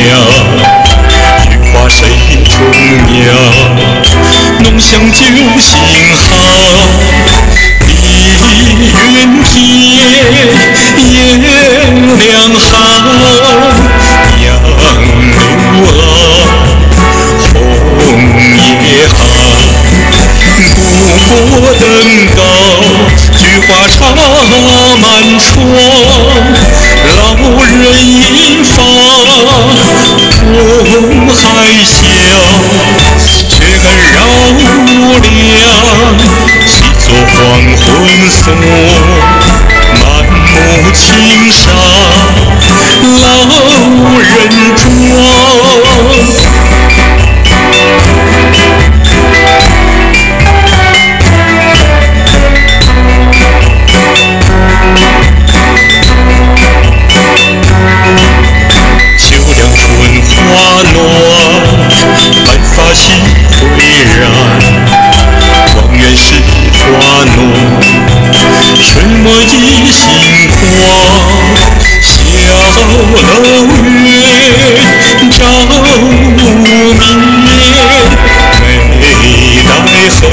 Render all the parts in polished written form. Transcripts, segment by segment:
菊花谁种苗？浓香酒新好，碧云天，颜良好，杨柳傲，红叶好。不过登高，菊花插满窗，老人吟发，风还小，却更绕梁，细作黄昏颂，满目青纱，老人妆。花乱，白发新岿然。望远时花浓，水墨一心狂。小楼月照明灭，眉黛合，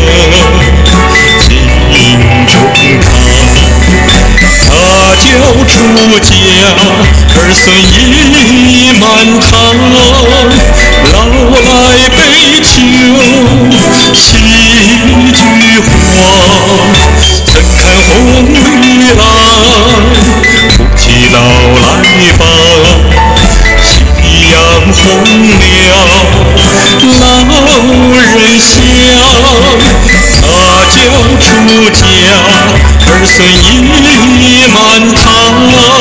镜中堂。大轿出嫁，儿孙已满堂。老来悲秋喜菊黄，怎看红绿蓝？哭泣老来吧，夕阳红了老人香。大轿出嫁，儿孙已满堂。